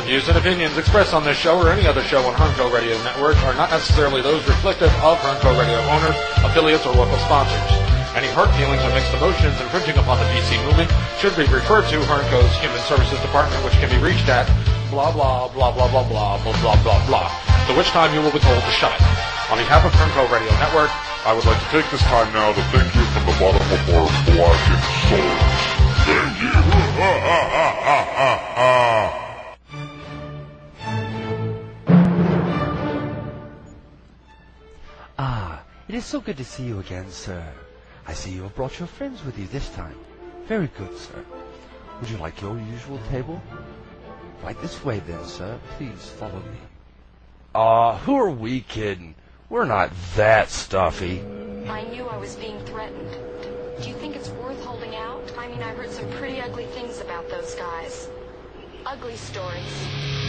views and opinions expressed on this show or any other show on Hernco Radio Network are not necessarily those reflective of Hernco Radio owners, affiliates, or local sponsors. Any hurt feelings or mixed emotions infringing upon the DC movement should be referred to Hernco's Human Services Department, which can be reached at blah blah blah blah blah blah blah blah blah blah, to which time you will be told to shut it. On behalf of Hernco Radio Network, I would like to take this time now to thank you from the bottom of our blackened souls. Thank you. It is so good to see you again, sir. I see you have brought your friends with you this time. Very good, sir. Would you like your usual table? Right this way, then, sir. Please follow me. Who are we kidding? We're not that stuffy. I knew I was being threatened. Do you think it's worth holding out? I mean, I heard some pretty ugly things about those guys. Ugly stories.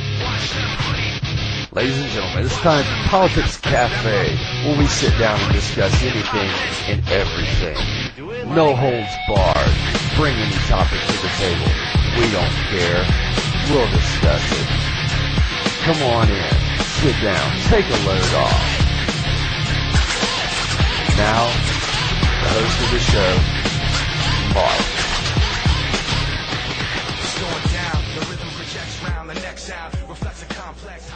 Ladies and gentlemen, it's time for Politics Cafe, where we sit down and discuss anything and everything. No holds barred. Bring any topic to the table. We don't care. We'll discuss it. Come on in. Sit down. Take a load off. Now, the host of the show, Mark. It's going down. The rhythm projects round the next sound. Reflects a complex.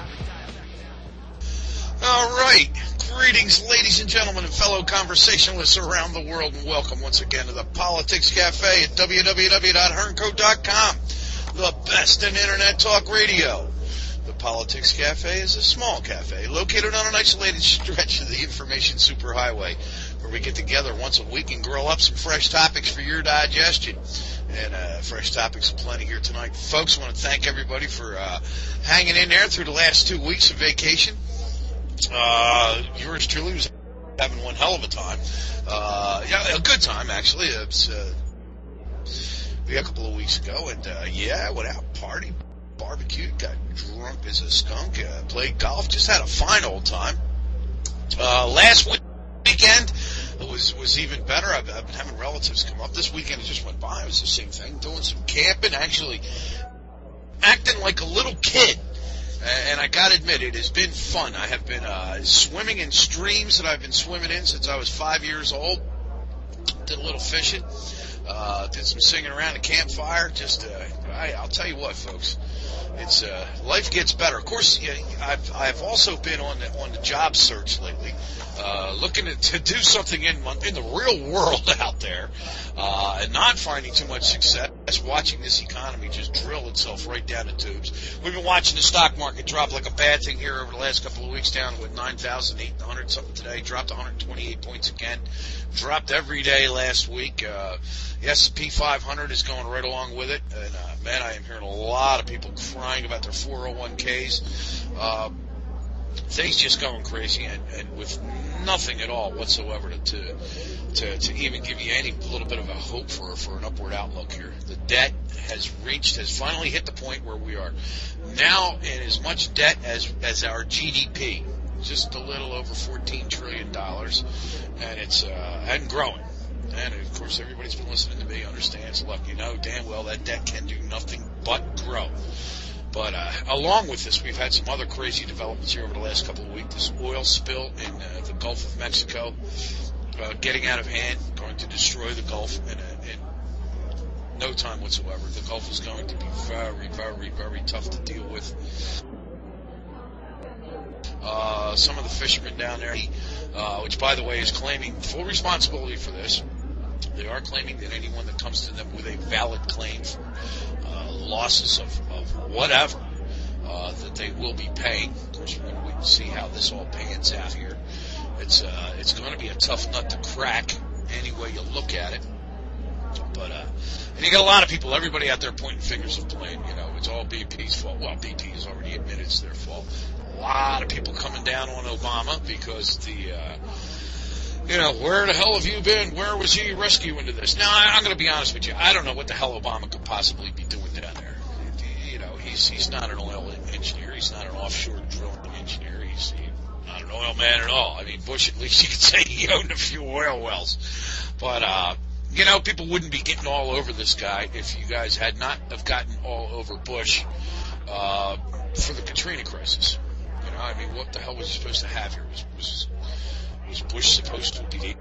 All right. Greetings, ladies and gentlemen, and fellow conversationalists around the world, and welcome once again to the Politics Cafe at www.hernco.com, the best in Internet talk radio. The Politics Cafe is a small cafe located on an isolated stretch of the information superhighway, where we get together once a week and grill up some fresh topics for your digestion. And fresh topics plenty here tonight. Folks, I want to thank everybody for hanging in there through the last 2 weeks of vacation. Yours truly was having one hell of a time. Yeah, a good time, actually. It was a couple of weeks ago, and I went out, partied, barbecued, got drunk as a skunk, played golf, just had a fine old time. Last weekend was even better. I've been having relatives come up. This weekend it just went by. It was the same thing, doing some camping, actually acting like a little kid. And I gotta admit, it has been fun. I have been swimming in streams that I've been swimming in since I was 5 years old. Did a little fishing. Did some singing around the campfire. I'll tell you what, folks. It's life gets better. Of course, I've also been on the job search lately, looking to do something in the real world out there, and not finding too much success. Watching this economy just drill itself right down the tubes. We've been watching the stock market drop like a bad thing here over the last couple of weeks, down with 9,800 something today. Dropped 128 points again. Dropped every day last week. The S&P 500 is going right along with it. And, man, I am hearing a lot of people crying about their 401ks. Things just going crazy, and with nothing at all whatsoever to even give you any little bit of a hope for an upward outlook here. The debt has finally hit the point where we are now in as much debt as our GDP, just a little over $14 trillion, and it's and growing. And of course, everybody's been listening to me understands. Look, you know damn well that debt can do nothing but grow. But along with this, we've had some other crazy developments here over the last couple of weeks. This oil spill in the Gulf of Mexico getting out of hand, going to destroy the Gulf in no time whatsoever. The Gulf is going to be very, very, very tough to deal with. Some of the fishermen down there, which, by the way, is claiming full responsibility for this. They are claiming that anyone that comes to them with a valid claim for losses of whatever, that they will be paying. Of course, we're going to wait and see how this all pans out here. It's going to be a tough nut to crack any way you look at it. But and you got a lot of people, everybody out there pointing fingers of blame. You know, it's all BP's fault. Well, BP has already admitted it's their fault. A lot of people coming down on Obama because where the hell have you been? Where was he rescuing to this? Now, I'm going to be honest with you. I don't know what the hell Obama could possibly be doing down there. You know, he's not an oil engineer. He's not an offshore drilling engineer. He's not an oil man at all. I mean, Bush, at least you could say he owned a few oil wells. But, people wouldn't be getting all over this guy if you guys had not have gotten all over Bush for the Katrina crisis. You know, I mean, what the hell was he supposed to have here? Was Bush supposed to be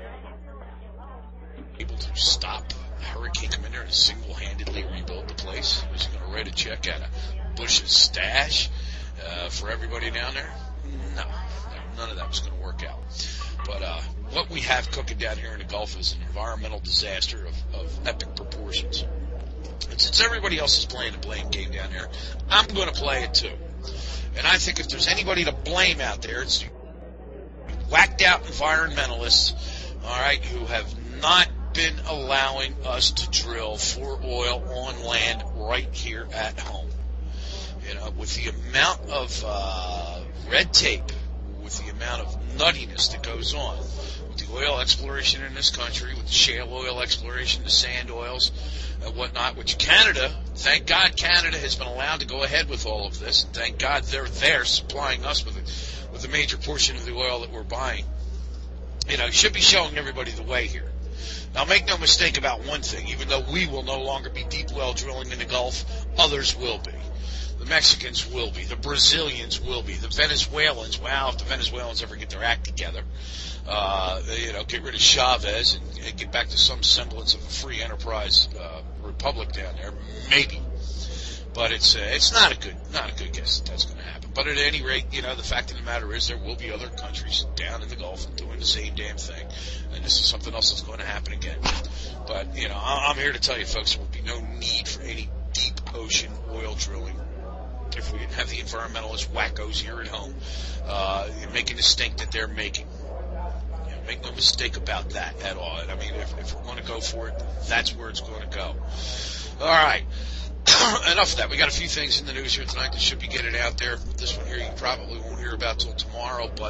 able to stop a hurricane coming in there and single-handedly rebuild the place? Was he going to write a check out of Bush's stash for everybody down there? No, none of that was going to work out. But what we have cooking down here in the Gulf is an environmental disaster of epic proportions. And since everybody else is playing the blame game down there, I'm going to play it too. And I think if there's anybody to blame out there, it's whacked out environmentalists, all right, who have not been allowing us to drill for oil on land right here at home. You know, with the amount of red tape, with the amount of nuttiness that goes on with the oil exploration in this country, with the shale oil exploration, the sand oils, and whatnot, which Canada, thank God Canada has been allowed to go ahead with all of this, and thank God they're there supplying us with a major portion of the oil that we're buying. You know, should be showing everybody the way here. Now, make no mistake about one thing. Even though we will no longer be deep well drilling in the Gulf, others will be. The Mexicans will be. The Brazilians will be. The Venezuelans, wow, if the Venezuelans ever get their act together, you know, get rid of Chavez and get back to some semblance of a free enterprise republic down there, maybe. But it's not a good guess that that's going to happen. But at any rate, you know, the fact of the matter is there will be other countries down in the Gulf doing the same damn thing, and this is something else that's going to happen again. But you know, I'm here to tell you, folks, there will be no need for any deep ocean oil drilling if we didn't have the environmentalist wackos here at home making the stink that they're making. You know, make no mistake about that at all. And I mean, if we're going to go for it, that's where it's going to go. All right. Enough of that. We got a few things in the news here tonight that should be getting out there. This one here you probably won't hear about till tomorrow, but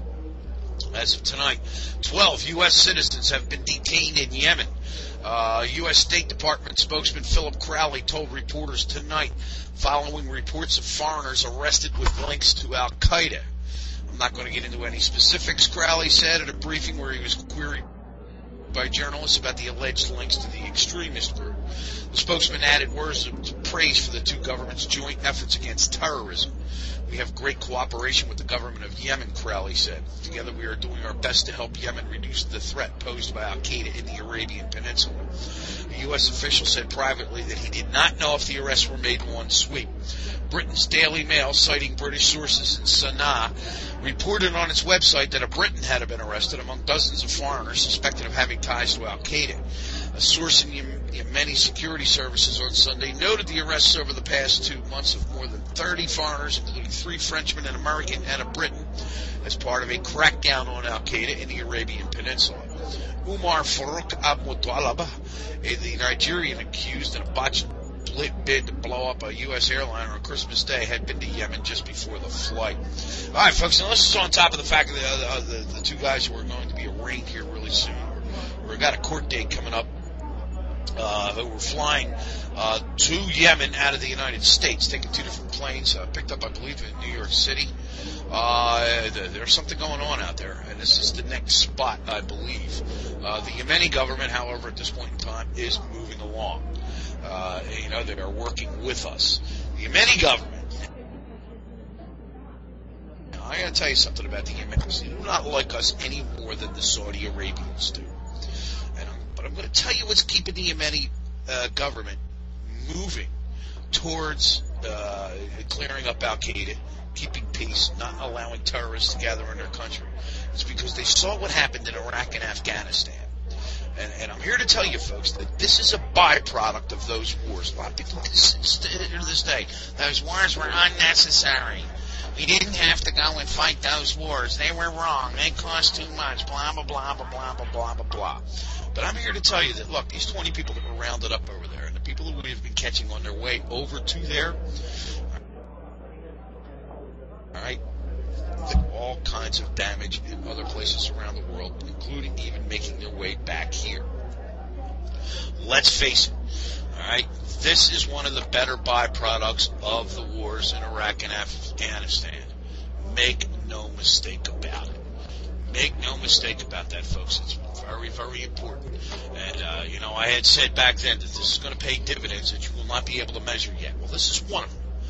as of tonight, 12 U.S. citizens have been detained in Yemen. U.S. State Department spokesman Philip Crowley told reporters tonight, following reports of foreigners arrested with links to Al-Qaeda. I'm not going to get into any specifics, Crowley said at a briefing where he was queried by journalists about the alleged links to the extremist group. The spokesman added words of praise for the two governments' joint efforts against terrorism. We have great cooperation with the government of Yemen, Crowley said. Together we are doing our best to help Yemen reduce the threat posed by Al-Qaeda in the Arabian Peninsula. A U.S. official said privately that he did not know if the arrests were made in one sweep. Britain's Daily Mail, citing British sources in Sana'a, reported on its website that a Briton had been arrested among dozens of foreigners suspected of having ties to Al-Qaeda. A source in Yemeni security services on Sunday noted the arrests over the past 2 months of more than 30 foreigners, including 3 Frenchmen, an American, and a Briton, as part of a crackdown on Al-Qaeda in the Arabian Peninsula. Umar Farouk Abmutalab, the Nigerian accused in a botched bid to blow up a U.S. airliner on Christmas Day, had been to Yemen just before the flight. All right, folks, now this is on top of the fact that the two guys who are going to be arraigned here really soon. We've got a court date coming up. Who were flying to Yemen out of the United States, taking 2 different planes, picked up, I believe, in New York City. There's something going on out there, and this is the next spot, I believe. The Yemeni government, however, at this point in time, is moving along. You know, they are working with us. The Yemeni government, now, I got to tell you something about the Yemenis. They do not like us any more than the Saudi Arabians do. But I'm going to tell you what's keeping the Yemeni government moving towards clearing up Al-Qaeda, keeping peace, not allowing terrorists to gather in their country. It's because they saw what happened in Iraq and Afghanistan. And I'm here to tell you, folks, that this is a byproduct of those wars. A lot of people to this day, those wars were unnecessary. We didn't have to go and fight those wars. They were wrong. They cost too much. Blah, blah, blah, blah, blah, blah, blah, blah, blah. But I'm here to tell you that, look, these 20 people that were rounded up over there, and the people who we've been catching on their way over to there, all right, all kinds of damage in other places around the world, including even making their way back here. Let's face it, all right, this is one of the better byproducts of the wars in Iraq and Afghanistan. Make no mistake about it. Make no mistake about that, folks. It's very, very important. And, you know, I had said back then that this is going to pay dividends that you will not be able to measure yet. Well, this is one of them.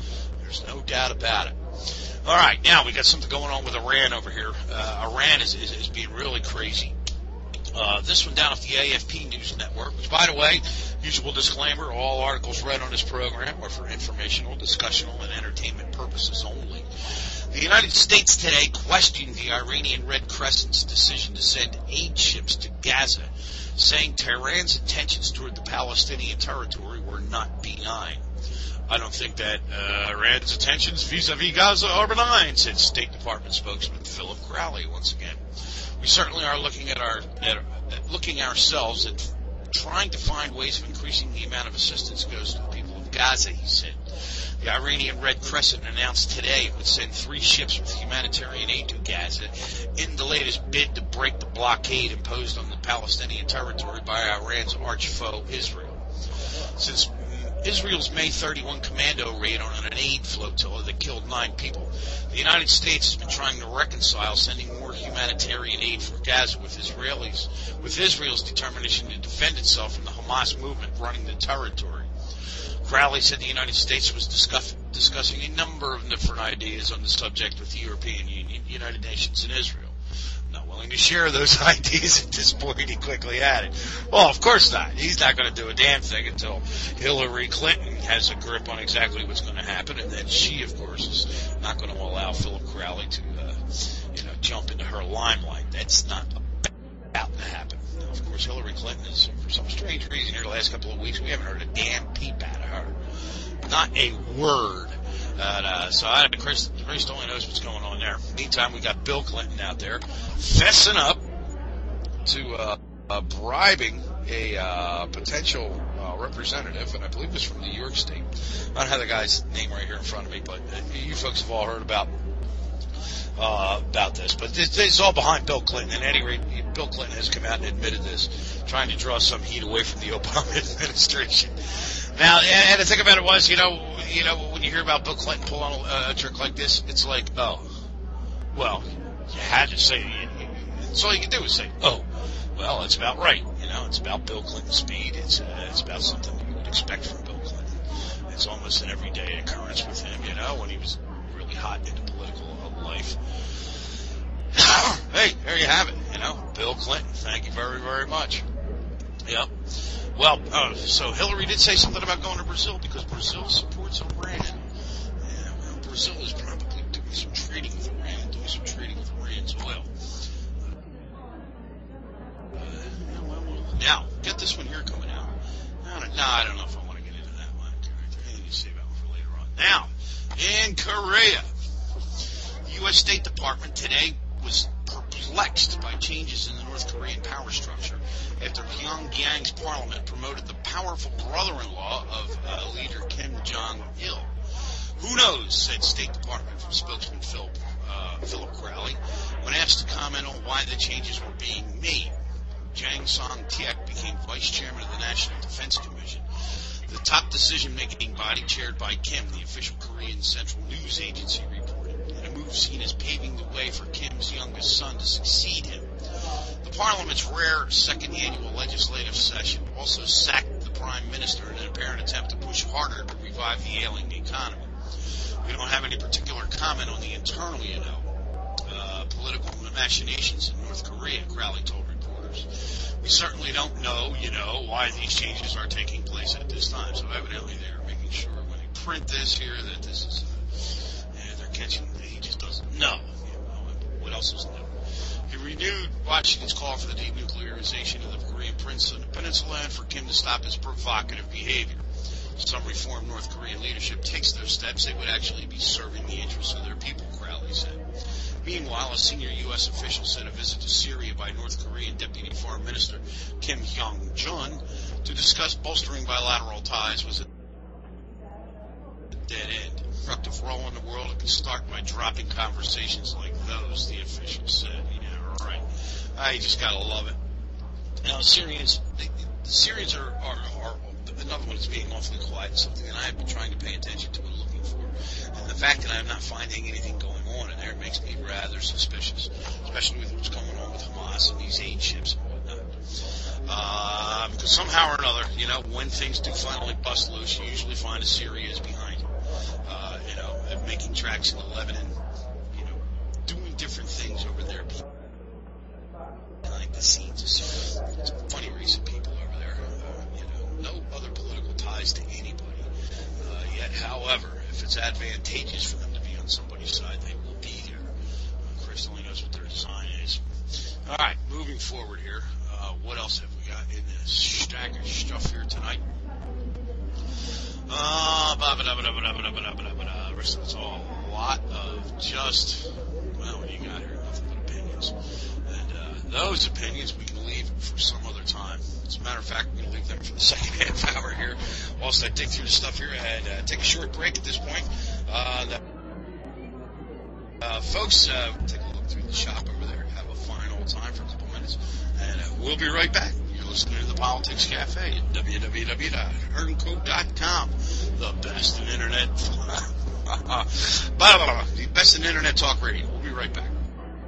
There's no doubt about it. All right, now we got something going on with Iran over here. Iran is being really crazy. This one down off the AFP News Network, which, by the way, usual disclaimer, all articles read on this program are for informational, discussional, and entertainment purposes only. The United States today questioned the Iranian Red Crescent's decision to send aid ships to Gaza, saying Tehran's intentions toward the Palestinian territory were not benign. I don't think that Iran's intentions vis-a-vis Gaza are benign, said State Department spokesman Philip Crowley once again. We certainly are looking at ourselves at trying to find ways of increasing the amount of assistance that goes to the people of Gaza, he said. The Iranian Red Crescent announced today it would send 3 ships with humanitarian aid to Gaza in the latest bid to break the blockade imposed on the Palestinian territory by Iran's arch foe, Israel. Since Israel's May 31 commando raid on an aid flotilla that killed 9 people, the United States has been trying to reconcile sending more humanitarian aid for Gaza with Israel's determination to defend itself from the Hamas movement running the territory. Crowley said the United States was discussing a number of different ideas on the subject with the European Union, United Nations, and Israel. Not willing to share those ideas at this point, he quickly added. Well, of course not. He's not going to do a damn thing until Hillary Clinton has a grip on exactly what's going to happen, and then she, of course, is not going to allow Philip Crowley to, jump into her limelight. That's not about to happen. Now, of course, Hillary Clinton is, for some strange reason, here the last couple of weeks, we haven't heard a damn peep out of her. Not a word. So Chris only knows what's going on there. Meantime, we got Bill Clinton out there fessing up to bribing a potential representative, and I believe it's from New York State. I don't have the guy's name right here in front of me, but you folks have all heard about this. But it's all behind Bill Clinton. At any rate, Bill Clinton has come out and admitted this, trying to draw some heat away from the Obama administration. Now, and the thing about it was, when you hear about Bill Clinton pull on a trick like this, it's like, oh, well, you had to say, that's all you can do is say, oh, well, it's about right. It's about Bill Clinton's speed. It's about something you would expect from Bill Clinton. It's almost an everyday occurrence with him, when he was really hot into political life. Hey, there you have it, Bill Clinton. Thank you very, very much. Yep. Well, so Hillary did say something about going to Brazil because Brazil supports Iran. Yeah, well, Brazil is probably doing some trading with Iran, doing some trading with Iran's oil. Now, get this one here coming out. I don't know if I want to get into that one. Anything to say about it for later on. Now, in Korea, the U.S. State Department today was perplexed by changes in the North Korean power structure after Pyongyang's parliament promoted the powerful brother-in-law of leader Kim Jong-il. Who knows, said State Department spokesman Philip Crowley, when asked to comment on why the changes were being made. Jang Song-taek became vice chairman of the National Defense Commission, the top decision-making body chaired by Kim, the official Korean Central News Agency reported, in a move seen as paving the way for Kim's youngest son to succeed him. The Parliament's rare second annual legislative session also sacked the Prime Minister in an apparent attempt to push harder to revive the ailing economy. We don't have any particular comment on the internal, political machinations in North Korea, Crowley told reporters. We certainly don't know, why these changes are taking place at this time. So evidently they're making sure when they print this here that this is, they're catching, he just doesn't know. What else is new? He renewed Washington's call for the denuclearization of the Korean Peninsula and for Kim to stop his provocative behavior. Some reform North Korean leadership takes those steps, they would actually be serving the interests of their people, Crowley said. Meanwhile, a senior U.S. official said a visit to Syria by North Korean Deputy Foreign Minister Kim Hyong-jun to discuss bolstering bilateral ties was a dead end. A productive role in the world it can start by dropping conversations like those, the official said. Yeah, right. You just gotta love it. Now, the Syrians are another one that's being awfully quiet, something that I have been trying to pay attention to and looking for. And the fact that I'm not finding anything going on in there makes me rather suspicious, especially with what's going on with Hamas and these aid ships and whatnot. Because somehow or another, when things do finally bust loose, you usually find Syria is behind it. making tracks in Lebanon, doing different things over there behind the scenes. It's funny recent people over there. No other political ties to anybody yet. However, if it's advantageous for them to be on somebody's side, they will be there. Chris only knows what their design is. All right, moving forward here. What else have we got in this stack of stuff here tonight? It's a lot of just, what do you got here? Nothing but opinions. And those opinions we can leave for some other time. As a matter of fact, we're going to leave them for the second half hour here. Whilst I dig through the stuff here, and take a short break at this point. Folks, take a look through the shop over there. Have a fine old time for a couple minutes. And we'll be right back. You're listening to the Politics Cafe at www.earnco.com. The best in internet. The best in internet talk radio. We'll be right back.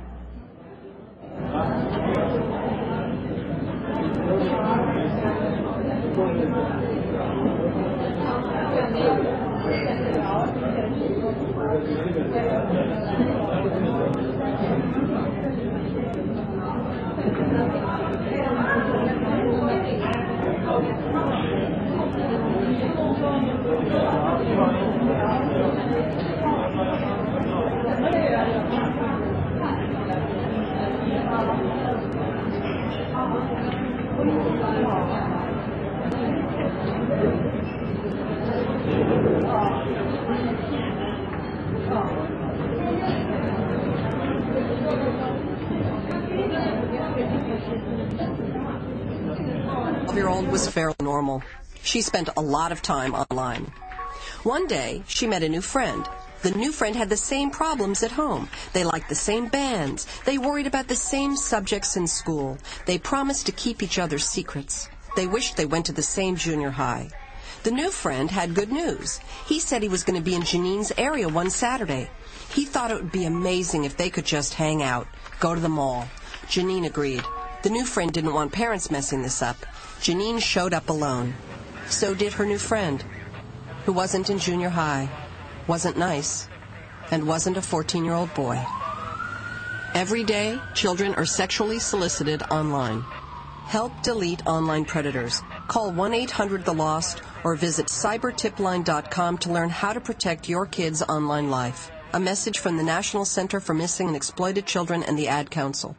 Was fairly normal. She spent a lot of time online. One day, she met a new friend. The new friend had the same problems at home. They liked the same bands. They worried about the same subjects in school. They promised to keep each other's secrets. They wished they went to the same junior high. The new friend had good news. He said he was going to be in Janine's area one Saturday. He thought it would be amazing if they could just hang out, go to the mall. Janine agreed. The new friend didn't want parents messing this up. Janine showed up alone. So did her new friend, who wasn't in junior high, wasn't nice, and wasn't a 14-year-old boy. Every day, children are sexually solicited online. Help delete online predators. Call 1-800-THE-LOST or visit cybertipline.com to learn how to protect your kids' online life. A message from the National Center for Missing and Exploited Children and the Ad Council.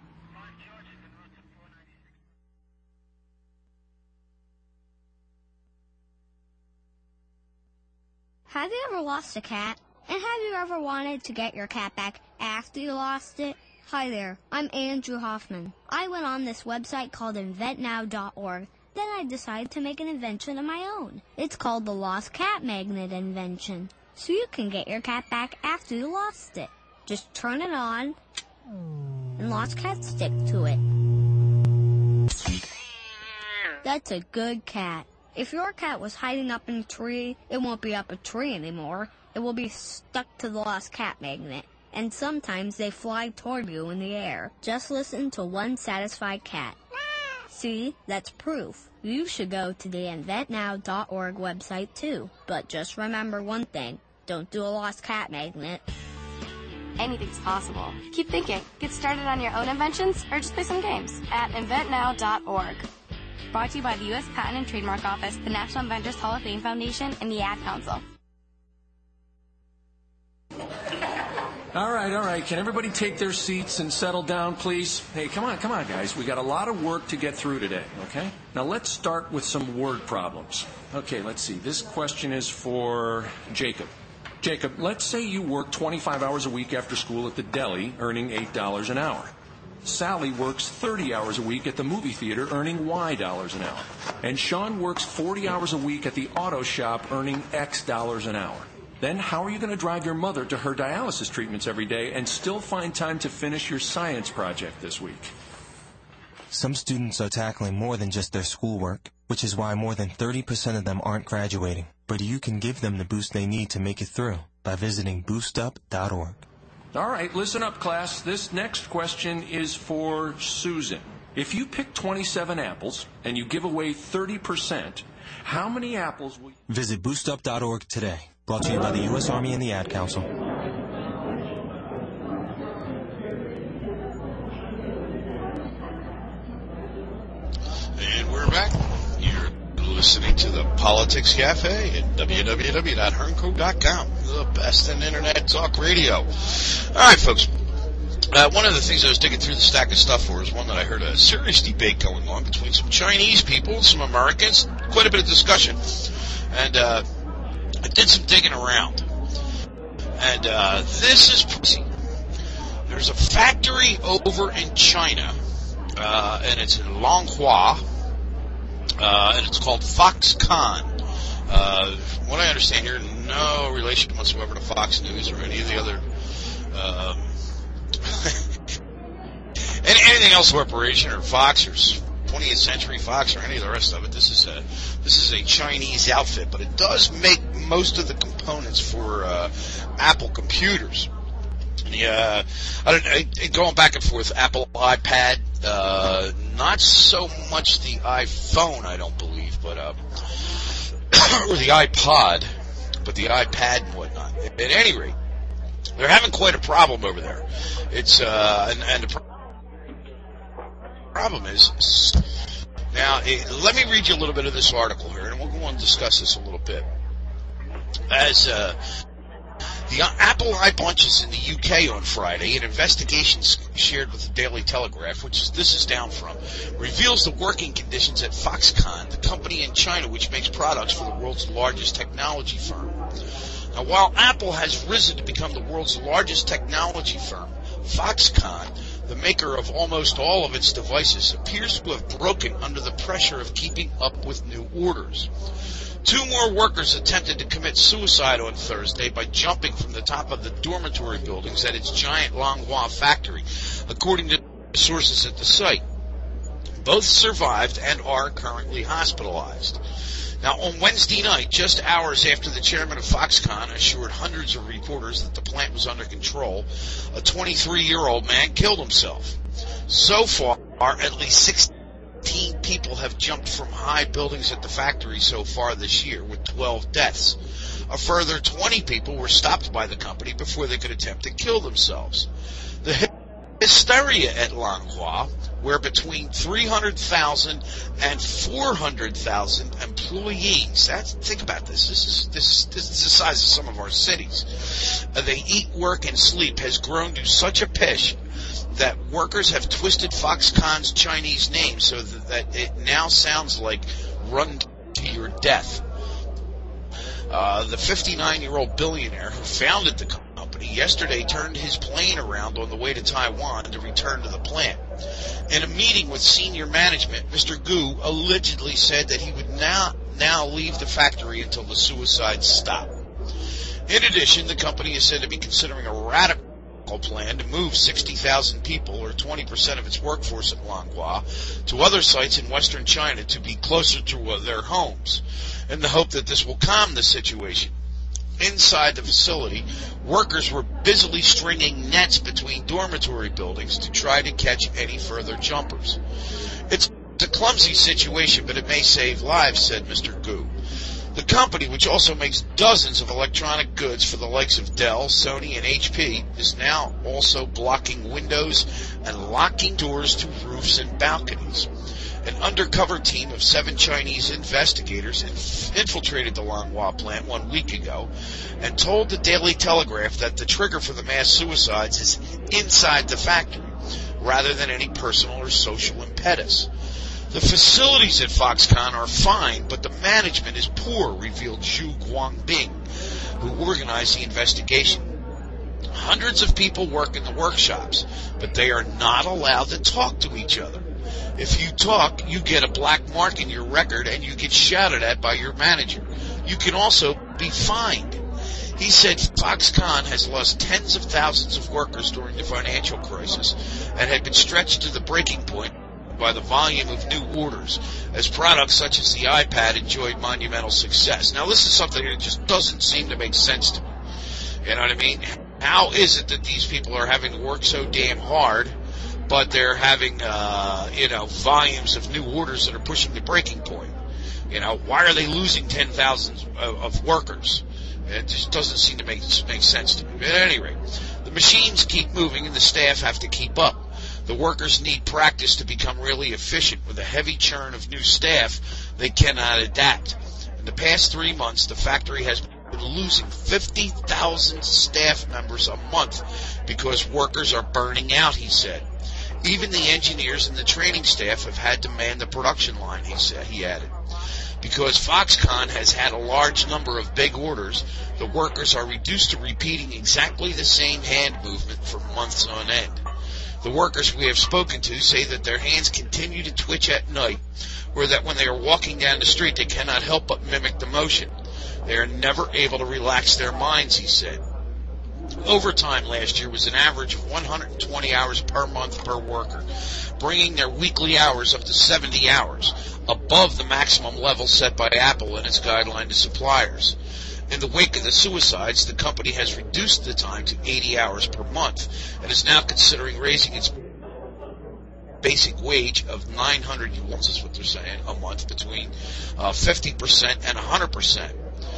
Have you ever lost a cat? And have you ever wanted to get your cat back after you lost it? Hi there, I'm Andrew Hoffman. I went on this website called inventnow.org. Then I decided to make an invention of my own. It's called the Lost Cat Magnet invention. So you can get your cat back after you lost it. Just turn it on, and lost cats stick to it. That's a good cat. If your cat was hiding up in a tree, it won't be up a tree anymore. It will be stuck to the Lost Cat Magnet. And sometimes they fly toward you in the air. Just listen to one satisfied cat. See, that's proof. You should go to the inventnow.org website too. But just remember one thing. Don't do a Lost Cat Magnet. Anything's possible. Keep thinking. Get started on your own inventions or just play some games at inventnow.org. Brought to you by the U.S. Patent and Trademark Office, the National Inventors Hall of Fame Foundation, and the Ad Council. All right. Can everybody take their seats and settle down, please? Hey, come on, guys. We got a lot of work to get through today, okay? Now, let's start with some word problems. Okay, let's see. This question is for Jacob. Jacob, let's say you work 25 hours a week after school at the deli, earning $8 an hour. Sally works 30 hours a week at the movie theater, earning Y dollars an hour. And Sean works 40 hours a week at the auto shop, earning X dollars an hour. Then how are you going to drive your mother to her dialysis treatments every day and still find time to finish your science project this week? Some students are tackling more than just their schoolwork, which is why more than 30% of them aren't graduating. But you can give them the boost they need to make it through by visiting boostup.org. All right, listen up, class. This next question is for Susan. If you pick 27 apples and you give away 30%, how many apples will you... Visit boostup.org today. Brought to you by the U.S. Army and the Ad Council. And we're back. You're listening to the Politics Cafe at www.hernco.com, the best in internet talk radio. All right, folks. One of the things I was digging through the stack of stuff for is one that I heard a serious debate going on between some Chinese people and some Americans. Quite a bit of discussion. And I did some digging around. And this is crazy. There's a factory over in China, and it's in Longhua, and it's called Foxconn. What I understand here, no relation whatsoever to Fox News or any of the other anything else Operation or Fox or 20th Century Fox or any of the rest of it. This is a Chinese outfit, but it does make most of the components for Apple computers. Yeah, going back and forth, Apple iPad, not so much the iPhone, I don't believe, but or the iPod, but the iPad and whatnot. At any rate, they're having quite a problem over there. It's and the problem is now. Let me read you a little bit of this article here, and we'll go on and discuss this a little bit. As the Apple iBunches in the UK on Friday, an investigation shared with the Daily Telegraph, this is down from, reveals the working conditions at Foxconn, the company in China which makes products for the world's largest technology firm. Now, while Apple has risen to become the world's largest technology firm, Foxconn, the maker of almost all of its devices, appears to have broken under the pressure of keeping up with new orders. 2 more workers attempted to commit suicide on Thursday by jumping from the top of the dormitory buildings at its giant Longhua factory, according to sources at the site. Both survived and are currently hospitalized. Now, on Wednesday night, just hours after the chairman of Foxconn assured hundreds of reporters that the plant was under control, a 23-year-old man killed himself. So far, at least 16 people have jumped from high buildings at the factory so far this year, with 12 deaths. A further 20 people were stopped by the company before they could attempt to kill themselves. The hysteria at Longhua, where between 300,000 and 400,000 employees, think about this. This is the size of some of our cities. They eat, work, and sleep has grown to such a pitch that workers have twisted Foxconn's Chinese name so that it now sounds like run to your death. The 59-year-old billionaire who founded the company yesterday turned his plane around on the way to Taiwan to return to the plant. In a meeting with senior management, Mr. Gu allegedly said that he would now leave the factory until the suicides stop. In addition, the company is said to be considering a radical plan to move 60,000 people, or 20% of its workforce at Longhua, to other sites in western China to be closer to their homes, in the hope that this will calm the situation. Inside the facility, workers were busily stringing nets between dormitory buildings to try to catch any further jumpers. It's a clumsy situation, but it may save lives, said Mr. Gu. The company, which also makes dozens of electronic goods for the likes of Dell, Sony, and HP, is now also blocking windows and locking doors to roofs and balconies. An undercover team of 7 Chinese investigators infiltrated the Longhua plant 1 week ago and told the Daily Telegraph that the trigger for the mass suicides is inside the factory, rather than any personal or social impetus. The facilities at Foxconn are fine, but the management is poor, revealed Zhu Guangbing, who organized the investigation. Hundreds of people work in the workshops, but they are not allowed to talk to each other. If you talk, you get a black mark in your record and you get shouted at by your manager. You can also be fined. He said Foxconn has lost tens of thousands of workers during the financial crisis and had been stretched to the breaking point by the volume of new orders, as products such as the iPad enjoyed monumental success. Now, this is something that just doesn't seem to make sense to me. You know what I mean? How is it that these people are having to work so damn hard, but they're having, volumes of new orders that are pushing the breaking point? Why are they losing 10,000 of workers? It just doesn't seem to make sense to me. But at any rate, the machines keep moving and the staff have to keep up. The workers need practice to become really efficient. With a heavy churn of new staff, they cannot adapt. In the past 3 months, the factory has been losing 50,000 staff members a month because workers are burning out, he said. Even the engineers and the training staff have had to man the production line, he added. Because Foxconn has had a large number of big orders, the workers are reduced to repeating exactly the same hand movement for months on end. The workers we have spoken to say that their hands continue to twitch at night, or that when they are walking down the street they cannot help but mimic the motion. They are never able to relax their minds, he said. Overtime last year was an average of 120 hours per month per worker, bringing their weekly hours up to 70 hours, above the maximum level set by Apple in its guideline to suppliers. In the wake of the suicides, the company has reduced the time to 80 hours per month and is now considering raising its basic wage of 900 yuan, is what they're saying, a month, between 50% and 100%.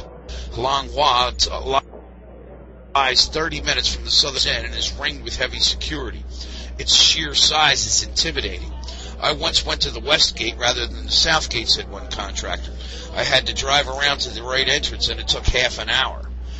Longhua lies 30 minutes from the southern end and is ringed with heavy security. Its sheer size is intimidating. I once went to the west gate rather than the south gate, said one contractor. I had to drive around to the right entrance and it took half an hour.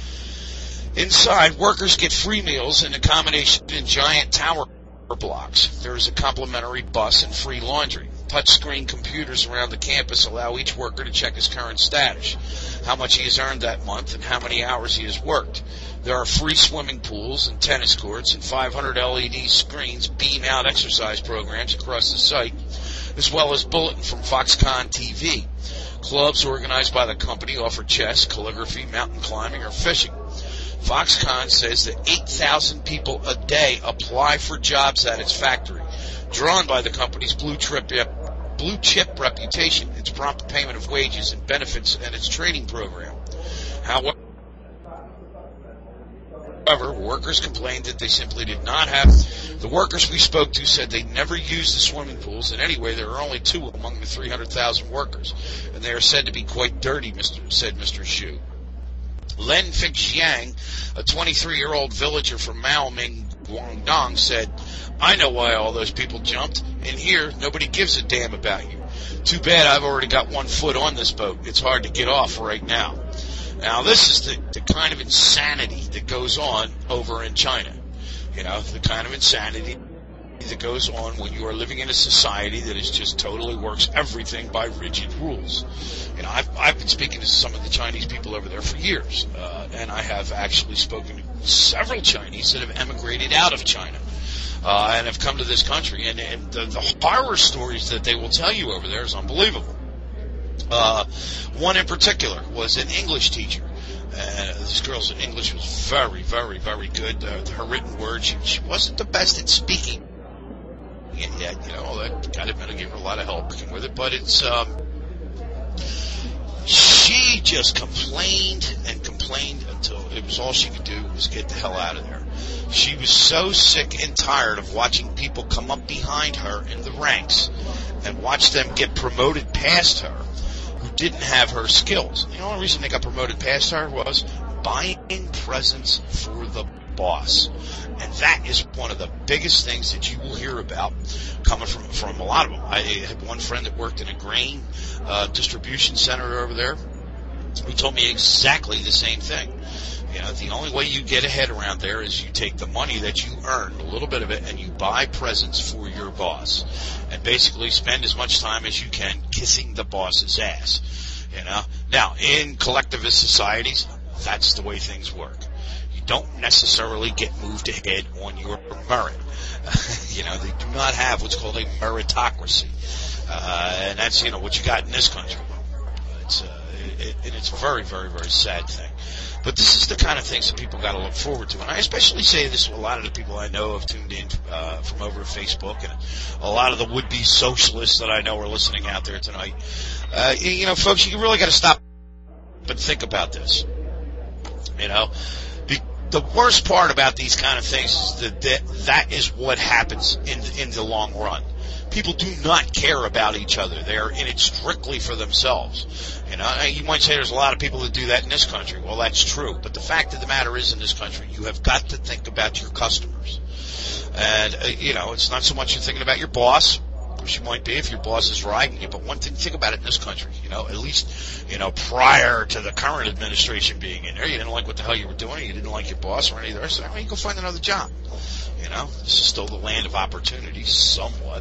Inside, workers get free meals and accommodation in giant tower blocks. There is a complimentary bus and free laundry. Touchscreen computers around the campus allow each worker to check his current status, how much he has earned that month, and how many hours he has worked. There are free swimming pools and tennis courts, and 500 LED screens beam out exercise programs across the site, as well as bulletin from Foxconn TV. Clubs organized by the company offer chess, calligraphy, mountain climbing, or fishing. Foxconn says that 8,000 people a day apply for jobs at its factory, drawn by the company's blue chip reputation, its prompt payment of wages and benefits, and its training program. However, workers complained that they simply did not have. The workers we spoke to said they never used the swimming pools, and anyway, there are only 2 among the 300,000 workers, and they are said to be quite dirty, said Mr. Xu. Len Fixjiang, a 23-year-old villager from Maoming, Guangdong, said, I know why all those people jumped. In here, nobody gives a damn about you. Too bad I've already got one foot on this boat. It's hard to get off right now. Now, this is the kind of insanity that goes on over in China. You know, the kind of insanity that goes on when you are living in a society that is just totally works everything by rigid rules. You know, I've been speaking to some of the Chinese people over there for years, and I have actually spoken to several Chinese that have emigrated out of China and have come to this country, and the horror stories that they will tell you over there is unbelievable. One in particular was an English teacher. This girl's English was very, very, very good. Her written word, she wasn't the best at speaking yet, you know, that kind of gave her a lot of help working with it, but it's, she just complained and complained until it was all she could do was get the hell out of there. She was so sick and tired of watching people come up behind her in the ranks and watch them get promoted past her who didn't have her skills. The only reason they got promoted past her was buying presents for the boss. And that is one of the biggest things that you will hear about coming from a lot of them. I had one friend that worked in a grain distribution center over there who told me exactly the same thing. You know, the only way you get ahead around there is you take the money that you earn, a little bit of it, and you buy presents for your boss. And basically spend as much time as you can kissing the boss's ass. You know? Now, in collectivist societies, that's the way things work. You don't necessarily get moved ahead on your merit. You know, they do not have what's called a meritocracy. And that's, you know, what you got in this country. It's a very, very, very sad thing. But this is the kind of things that people got to look forward to. And I especially say this to a lot of the people I know have tuned in from over Facebook, and a lot of the would-be socialists that I know are listening out there tonight. You know, folks, you really got to stop and think about this. You know, the worst part about these kind of things is that is what happens in the long run. people do not care about each other. They are in it strictly for themselves. You know, you might say there's a lot of people that do that in this country. Well, that's true. But the fact of the matter is, in this country, you have got to think about your customers. And, you know, it's not so much you're thinking about your boss, which you might be if your boss is riding you. But one thing, think about it in this country, you know, at least, you know, prior to the current administration being in there, you didn't like what the hell you were doing, you didn't like your boss or any of the rest of it. Well, you go find another job. You know, this is still the land of opportunity, somewhat.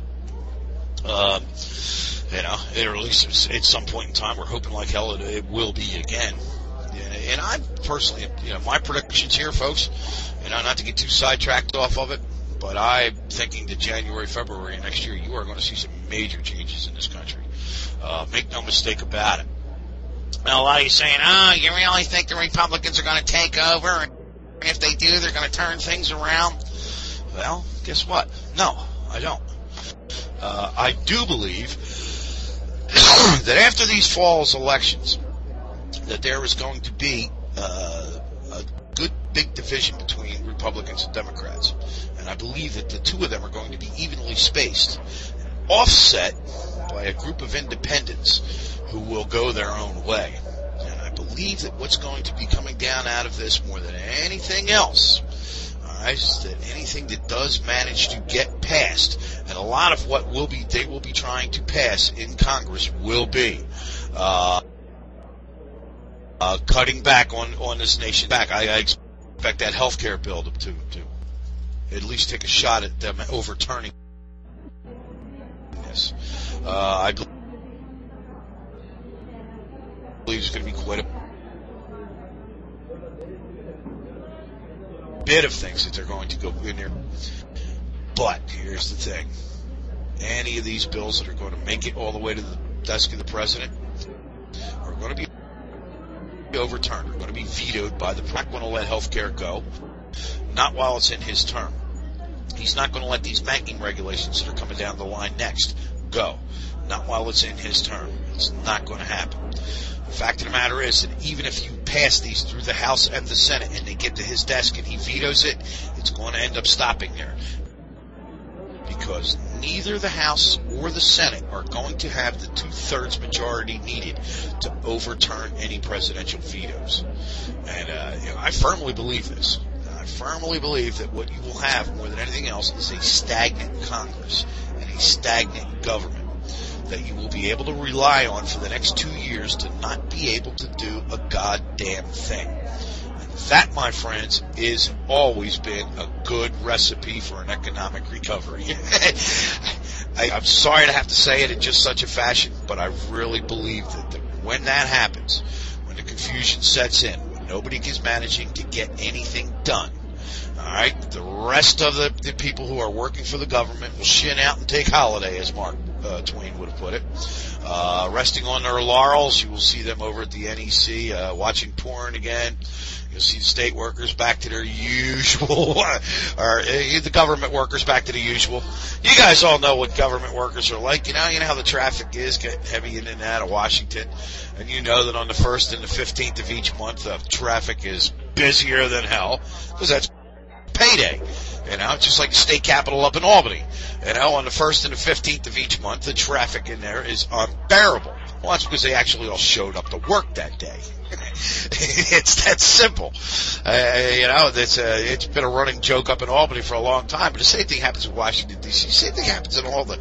You know, or at least at some point in time, we're hoping like hell it will be again. And I personally, you know, my predictions here, folks, you know, not to get too sidetracked off of it, but I'm thinking that January, February next year, you are going to see some major changes in this country. Make no mistake about it. Now, a lot of you saying, you really think the Republicans are going to take over? And if they do, they're going to turn things around? Well, guess what? No, I don't. I do believe that after these fall's elections, that there is going to be a good big division between Republicans and Democrats. And I believe that the two of them are going to be evenly spaced, offset by a group of independents who will go their own way. And I believe that what's going to be coming down out of this more than anything else, is that anything that does manage to get passed, and a lot of what they will be trying to pass in Congress will be cutting back on this nation back. I expect that health care bill to at least take a shot at them overturning this. I believe it's going to be quite a bit of things that they're going to go in there. But here's the thing. Any of these bills that are going to make it all the way to the desk of the president are going to be overturned, are going to be vetoed by the president. Not going to let health care go. Not while it's in his term. He's not going to let these banking regulations that are coming down the line next go. Not while it's in his term. It's not going to happen. The fact of the matter is that even if you pass these through the House and the Senate and they get to his desk and he vetoes it, it's going to end up stopping there. Because neither the House or the Senate are going to have the 2/3 majority needed to overturn any presidential vetoes. And you know, I firmly believe this. I firmly believe that what you will have more than anything else is a stagnant Congress and a stagnant government that you will be able to rely on for the next 2 years to not be able to do a goddamn thing. And that, my friends, is always been a good recipe for an economic recovery. I'm sorry to have to say it in just such a fashion, but I really believe that when that happens, when the confusion sets in, when nobody is managing to get anything done, all right, the rest of the people who are working for the government will shin out and take holiday, as Mark Twain would have put it. Resting on their laurels, you will see them over at the NEC watching porn again. You'll see the state workers back to their usual, or the government workers back to the usual. You guys all know what government workers are like. You know how the traffic is getting heavy in and out of Washington. And you know that on the 1st and the 15th of each month, the traffic is busier than hell, because that's payday. You know, just like the state capitol up in Albany. You know, on the 1st and the 15th of each month, the traffic in there is unbearable. Well, that's because they actually all showed up to work that day. It's that simple. You know, it's been a running joke up in Albany for a long time, but the same thing happens in Washington, D.C. Same thing happens in all the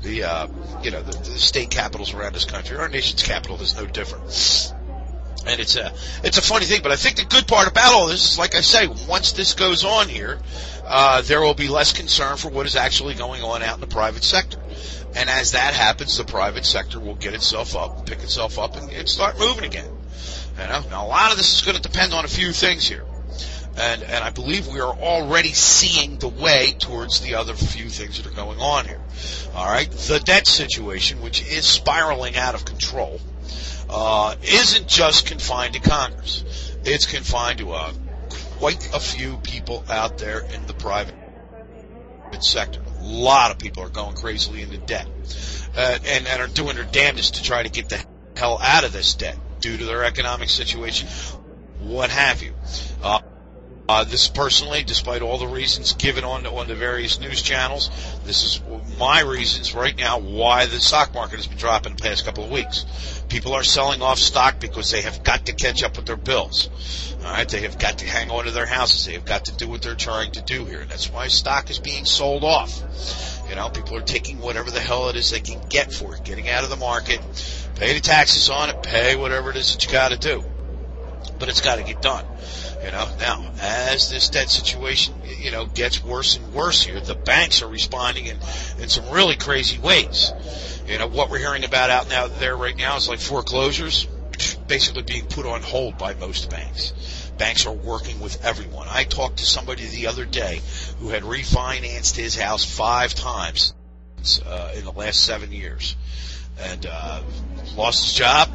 state capitals around this country. Our nation's capital is no different. And it's a funny thing, but I think the good part about all this is, like I say, once this goes on here, there will be less concern for what is actually going on out in the private sector. And as that happens, the private sector will get itself up, pick itself up, and start moving again. You know? Now, a lot of this is going to depend on a few things here. And I believe we are already seeing the way towards the other few things that are going on here. All right? The debt situation, which is spiraling out of control, isn't just confined to Congress. It's confined to quite a few people out there in the private sector. A lot of people are going crazily into debt and are doing their damnedest to try to get the hell out of this debt due to their economic situation, what have you. This personally, despite all the reasons given on the various news channels, this is my reasons right now why the stock market has been dropping the past couple of weeks. People are selling off stock because they have got to catch up with their bills. All right, they have got to hang on to their houses. They have got to do what they're trying to do here. That's why stock is being sold off. You know, people are taking whatever the hell it is they can get for it, getting out of the market, pay the taxes on it, pay whatever it is that you got to do. But it's got to get done. You know, now, as this debt situation, you know, gets worse and worse here, the banks are responding in some really crazy ways. You know, what we're hearing about out now there right now is like foreclosures basically being put on hold by most banks. Banks are working with everyone. I talked to somebody the other day who had refinanced his house 5 times in the last 7 years and lost his job,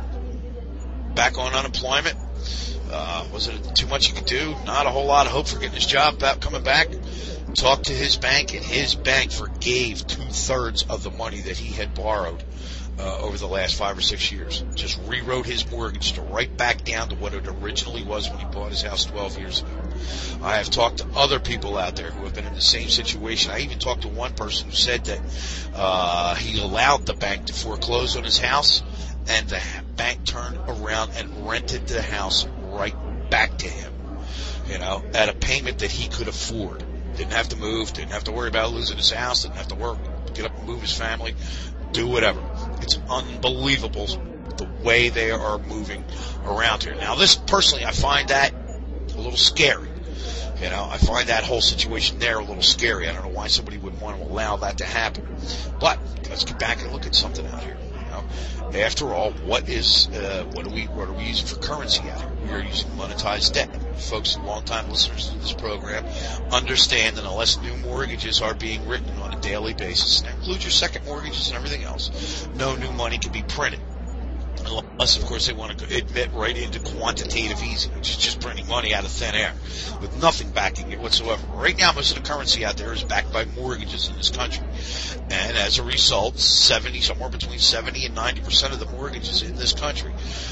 back on unemployment. Was it too much you could do? Not a whole lot of hope for getting his job back, coming back. Talked to his bank, and his bank forgave 2/3 of the money that he had borrowed over the last 5 or 6 years. Just rewrote his mortgage to right back down to what it originally was when he bought his house 12 years ago. I have talked to other people out there who have been in the same situation. I even talked to one person who said that he allowed the bank to foreclose on his house, and the bank turned around and rented the house right back to him, you know, at a payment that he could afford. Didn't have to move, didn't have to worry about losing his house, didn't have to work, get up and move his family, do whatever. It's unbelievable the way they are moving around here. Now, this, personally, I find that a little scary. You know, I find that whole situation there a little scary. I don't know why somebody would want to allow that to happen. But let's get back and look at something out here. You know, after all, what are we using for currency out here? We are using monetized debt. Folks, long-time listeners to this program, understand that unless new mortgages are being written on a daily basis, and that includes your second mortgages and everything else, no new money can be printed. Unless, of course, they want to admit right into quantitative easing, which is just printing money out of thin air with nothing backing it whatsoever. Right now, most of the currency out there is backed by mortgages in this country. And as a result, somewhere between 70 and 90% of the mortgages in this country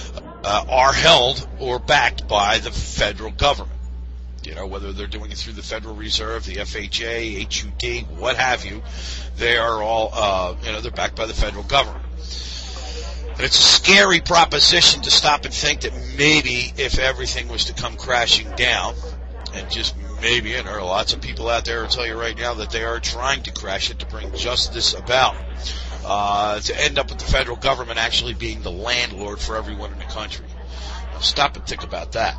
are held or backed by the federal government. You know, whether they're doing it through the Federal Reserve, the FHA, HUD, what have you, they are all, they're backed by the federal government. And it's a scary proposition to stop and think that maybe if everything was to come crashing down, and just maybe, and there are lots of people out there who tell you right now that they are trying to crash it to bring justice about, to end up with the federal government actually being the landlord for everyone in the country. Now stop and think about that.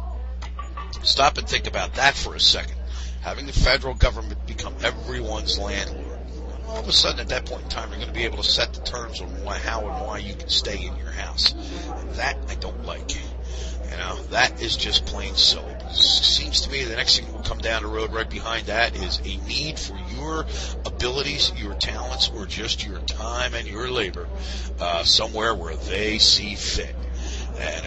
Stop and think about that for a second. Having the federal government become everyone's landlord. All of a sudden, at that point in time, you're going to be able to set the terms on how and why you can stay in your house. And that I don't like. You know, that is just plain silly. It seems to me the next thing that will come down the road right behind that is a need for your abilities, your talents, or just your time and your labor somewhere where they see fit. And,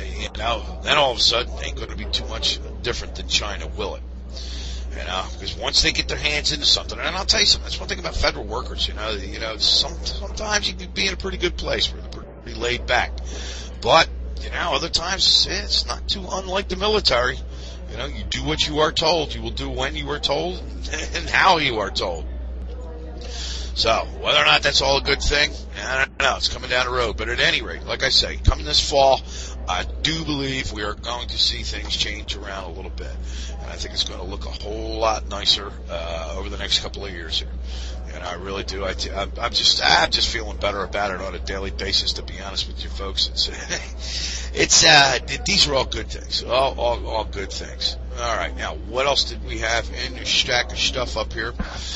then all of a sudden, it ain't going to be too much different than China, will it? You know, because once they get their hands into something, and I'll tell you something, that's one thing about federal workers, sometimes you can be in a pretty good place where they're pretty laid back. But, other times it's not too unlike the military. You do what you are told. You will do when you are told and how you are told. So, whether or not that's all a good thing, I don't know. It's coming down the road. But at any rate, like I say, coming this fall, I do believe we are going to see things change around a little bit. And I think it's going to look a whole lot nicer over the next couple of years here. And I really do. I'm just feeling better about it on a daily basis, to be honest with you folks. These are all good things. All good things. All right. Now, what else did we have in the stack of stuff up here?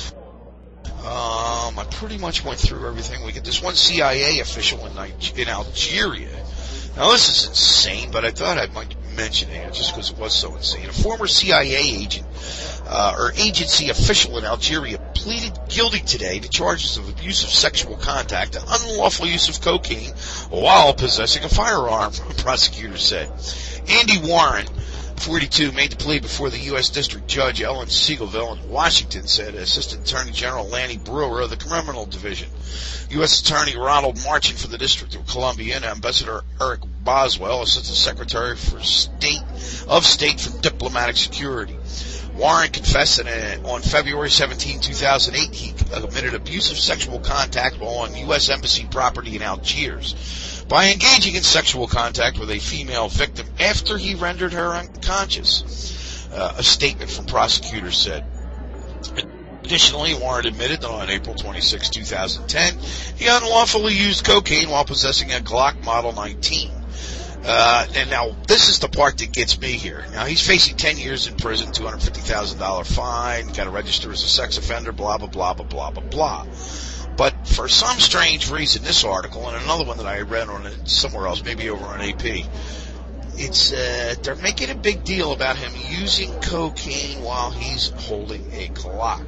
I pretty much went through everything. We get this one CIA official in Algeria. Now, this is insane, but I thought I might mention it just because it was so insane. A former CIA agent, or agency official in Algeria pleaded guilty today to charges of abusive sexual contact and unlawful use of cocaine while possessing a firearm, prosecutors said. Andy Warren, 42, made the plea before the U.S. District Judge Ellen Siegelville in Washington, said Assistant Attorney General Lanny Brewer of the Criminal Division. U.S. Attorney Ronald Marchant for the District of Columbia and Ambassador Eric Boswell, Assistant Secretary of State for Diplomatic Security. Warren confessed that on February 17, 2008, he committed abusive sexual contact while on U.S. Embassy property in Algiers by engaging in sexual contact with a female victim after he rendered her unconscious, a statement from prosecutors said. Additionally, Warren admitted that on April 26, 2010, he unlawfully used cocaine while possessing a Glock Model 19. And now, this is the part that gets me here. Now, he's facing 10 years in prison, $250,000 fine, got to register as a sex offender, blah, blah, blah, blah, blah, blah, blah. But for some strange reason, this article, and another one that I read on it somewhere else, maybe over on AP, it's, they're making a big deal about him using cocaine while he's holding a Glock.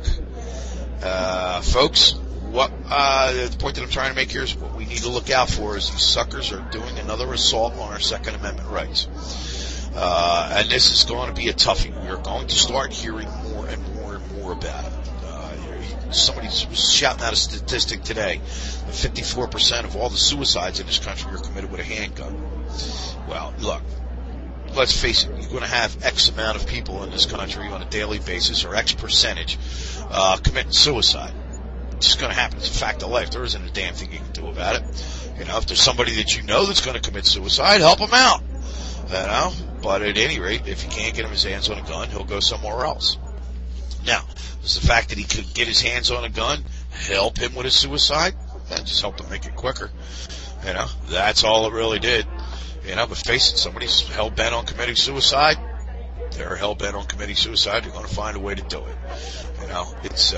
Folks, the point that I'm trying to make here is what we need to look out for is these suckers are doing another assault on our Second Amendment rights. And this is going to be a toughie. We are going to start hearing more and more and more about it. Somebody was shouting out a statistic today that 54% of all the suicides in this country are committed with a handgun. Well, look, let's face it, you're going to have X amount of people in this country on a daily basis, or X percentage, committing suicide. It's just going to happen. It's a fact of life. There isn't a damn thing you can do about it. You know, if there's somebody that you know that's going to commit suicide, help him out. You know, but at any rate, if he can't get his hands on a gun, he'll go somewhere else. Now, does the fact that he could get his hands on a gun help him with his suicide? That just helped him make it quicker. You know, that's all it really did. You know, but face it, somebody's hell-bent on committing suicide. They're hell-bent on committing suicide. They're going to find a way to do it. You know, it's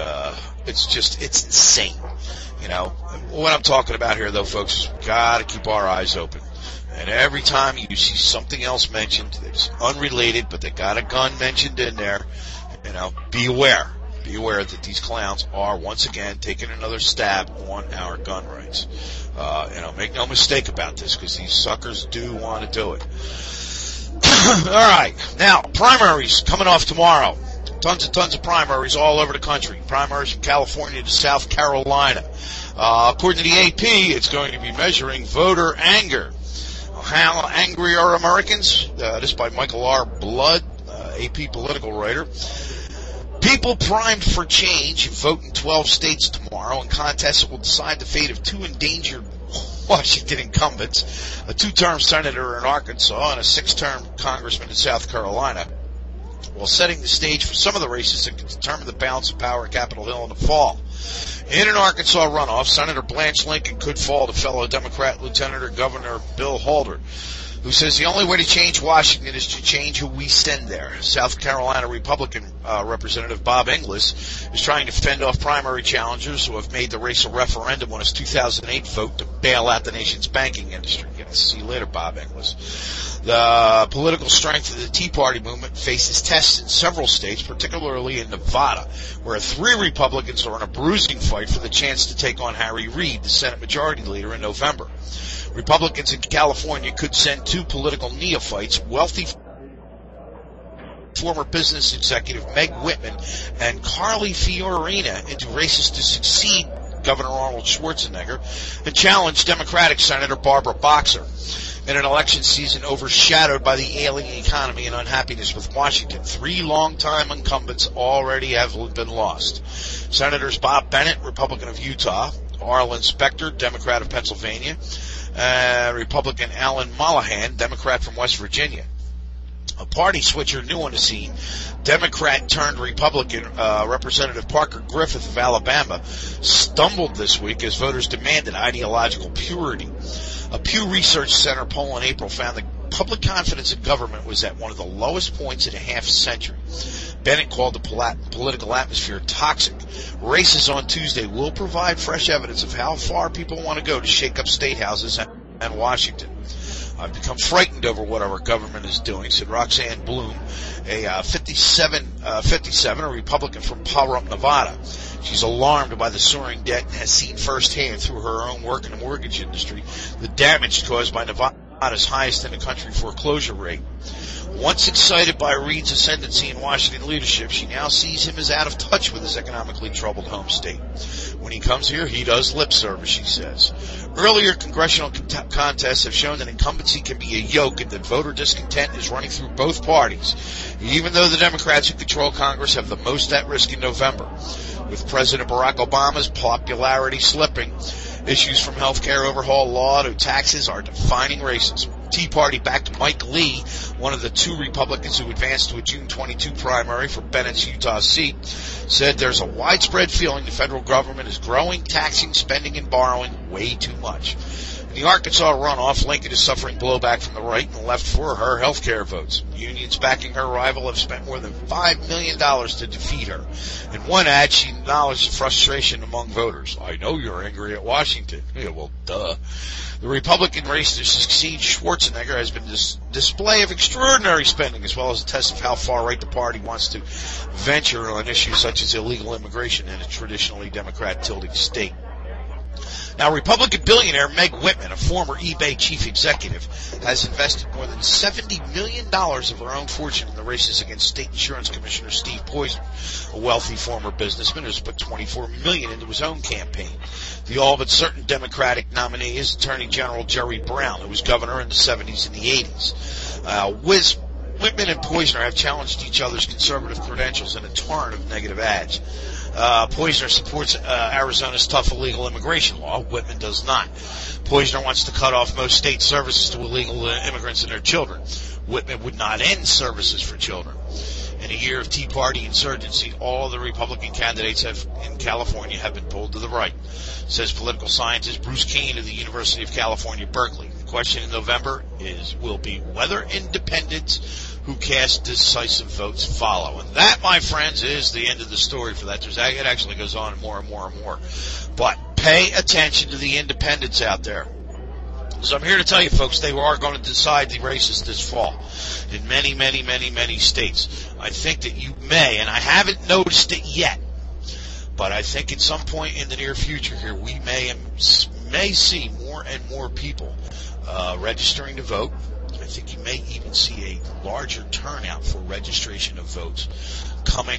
insane. You know, what I'm talking about here, though, folks, got to keep our eyes open. And every time you see something else mentioned that's unrelated, but they got a gun mentioned in there, you know, be aware. Be aware that these clowns are, once again, taking another stab on our gun rights. You know, make no mistake about this, because these suckers do want to do it. All right. Now, primaries coming off tomorrow. Tons of primaries all over the country. Primaries from California to South Carolina. According to the AP, it's going to be measuring voter anger. How angry are Americans? This by Michael R. Blood, AP political writer. People primed for change vote in 12 states tomorrow in contests that will decide the fate of two endangered Washington incumbents, a 2-term senator in Arkansas and a 6-term congressman in South Carolina, while setting the stage for some of the races that could determine the balance of power at Capitol Hill in the fall. In an Arkansas runoff, Senator Blanche Lincoln could fall to fellow Democrat Lieutenant Governor Bill Halder, who says the only way to change Washington is to change who we send there. South Carolina Republican Representative Bob Inglis is trying to fend off primary challengers who have made the race a referendum on his 2008 vote to bail out the nation's banking industry. Yes, see you later, Bob Inglis. The political strength of the Tea Party movement faces tests in several states, particularly in Nevada, where 3 Republicans are in a bruising fight for the chance to take on Harry Reid, the Senate Majority Leader, in November. Republicans in California could send 2 political neophytes, wealthy former business executive Meg Whitman and Carly Fiorina, into races to succeed Governor Arnold Schwarzenegger and challenge Democratic Senator Barbara Boxer in an election season overshadowed by the ailing economy and unhappiness with Washington. 3 longtime incumbents already have been lost. Senators Bob Bennett, Republican of Utah, Arlen Specter, Democrat of Pennsylvania, Republican Alan Mollahan, Democrat from West Virginia. A party switcher new on the scene, Democrat turned Republican Representative Parker Griffith of Alabama, stumbled this week as voters demanded ideological purity. A Pew Research Center poll in April found that public confidence in government was at one of the lowest points in a half century. Bennett called the political atmosphere toxic. Races on Tuesday will provide fresh evidence of how far people want to go to shake up state houses and Washington. I've become frightened over what our government is doing, said Roxanne Bloom, a 57, a Republican from Pahrump, Nevada. She's alarmed by the soaring debt and has seen firsthand through her own work in the mortgage industry the damage caused by Nevada Nevada's highest in the country foreclosure rate. Once excited by Reed's ascendancy in Washington leadership, she now sees him as out of touch with his economically troubled home state. When he comes here, he does lip service, she says. Earlier congressional contests have shown that incumbency can be a yoke and that voter discontent is running through both parties, even though the Democrats who control Congress have the most at risk in November. With President Barack Obama's popularity slipping, issues from health care overhaul law to taxes are defining races. Tea Party-backed Mike Lee, one of the two Republicans who advanced to a June 22 primary for Bennett's Utah seat, said there's a widespread feeling the federal government is growing, taxing, spending, and borrowing way too much. In the Arkansas runoff, Lincoln is suffering blowback from the right and left for her health care votes. Unions backing her rival have spent more than $5 million to defeat her. In one ad, she acknowledged the frustration among voters. I know you're angry at Washington. Yeah, well, duh. The Republican race to succeed Schwarzenegger has been this display of extraordinary spending, as well as a test of how far right the party wants to venture on issues such as illegal immigration in a traditionally Democrat-tilted state. Now, Republican billionaire Meg Whitman, a former eBay chief executive, has invested more than $70 million of her own fortune in the races against State Insurance Commissioner Steve Poizner, a wealthy former businessman who's put $24 million into his own campaign. The all but certain Democratic nominee is Attorney General Jerry Brown, who was governor in the 70s and the 80s. Whitman and Poizner have challenged each other's conservative credentials in a torrent of negative ads. Poizner supports Arizona's tough illegal immigration law. Whitman does not. Poizner wants to cut off most state services to illegal immigrants and their children. Whitman would not end services for children. In a year of Tea Party insurgency, all the Republican candidates in California have been pulled to the right, says political scientist Bruce Kane of the University of California, Berkeley. The question in November will be whether independents who cast decisive votes follow. And that, my friends, is the end of the story for that. It actually goes on more and more and more. But pay attention to the independents out there. So I'm here to tell you, folks, they are going to decide the races this fall in many, many, many, many states. I think that you may, and I haven't noticed it yet, but I think at some point in the near future here, we may see more and more people registering to vote. I think you may even see a larger turnout for registration of votes coming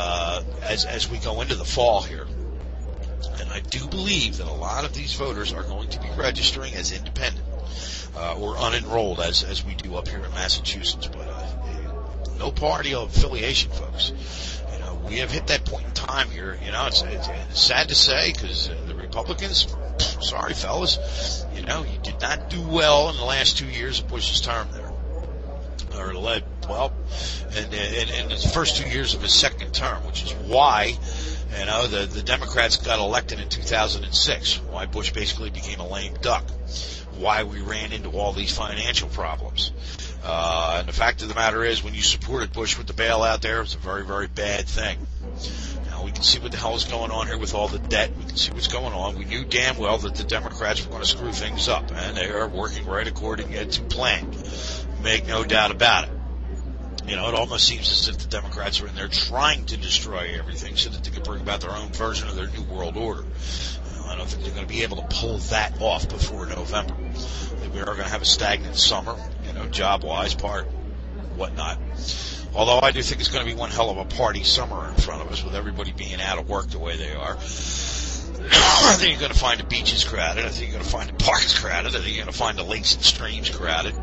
as we go into the fall here. And I do believe that a lot of these voters are going to be registering as independent or unenrolled, as we do up here in Massachusetts. But no party affiliation, folks. You know, we have hit that point in time here. You know, it's sad to say because the Republicans, sorry fellas, you know, you did not do well in the last 2 years of Bush's term there. Or led, well, in the first 2 years of his second term, which is why, you know, the Democrats got elected in 2006, why Bush basically became a lame duck, why we ran into all these financial problems. And the fact of the matter is, when you supported Bush with the bailout there, it's a very, very bad thing. Now, we can see what the hell is going on here with all the debt. We can see what's going on. We knew damn well that the Democrats were going to screw things up, and they are working right according to plan. Make no doubt about it. You know, it almost seems as if the Democrats are in there trying to destroy everything so that they can bring about their own version of their new world order. I don't think they're going to be able to pull that off before November. We are going to have a stagnant summer, you know, job-wise, whatnot. Although I do think it's going to be one hell of a party summer in front of us with everybody being out of work the way they are. I think you're going to find the beaches crowded. I think you're going to find the parks crowded. I think you're going to find the lakes and streams crowded.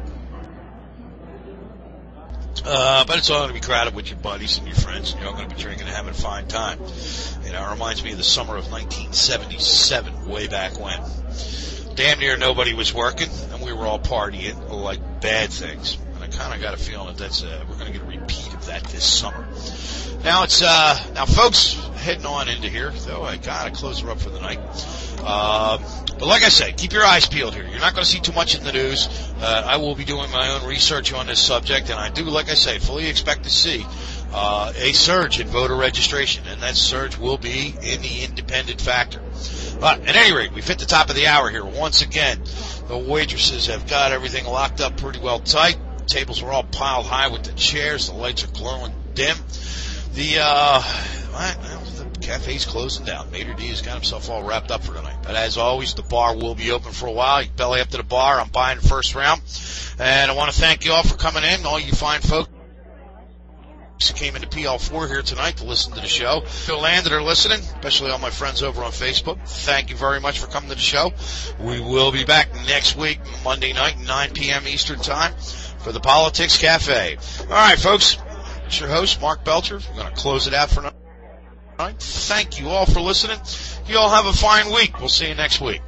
But it's all going to be crowded with your buddies and your friends, and you're all going to be drinking and having a fine time. You know, it reminds me of the summer of 1977, way back when. Damn near nobody was working, and we were all partying like bad things. And I kind of got a feeling that we're going to get a repeat of that this summer. Now now folks, heading on into here, though I gotta close her up for the night. But like I say, keep your eyes peeled here. You're not going to see too much in the news. I will be doing my own research on this subject, and I do, like I say, fully expect to see a surge in voter registration, and that surge will be in the independent factor. But at any rate, we've hit the top of the hour here. Once again, the waitresses have got everything locked up pretty well tight. The tables are all piled high with the chairs. The lights are glowing dim. The Cafe's closing down. Mater D has got himself all wrapped up for tonight. But as always, the bar will be open for a while. You can belly up to the bar. I'm buying the first round. And I want to thank you all for coming in, all you fine folks who came into PL4 here tonight to listen to the show. To the land that are listening, especially all my friends over on Facebook, thank you very much for coming to the show. We will be back next week, Monday night, 9 p.m. Eastern Time, for the Politics Cafe. All right, folks. It's your host, Mark Belcher. We're going to close it out for tonight. Thank you all for listening. You all have a fine week. We'll see you next week.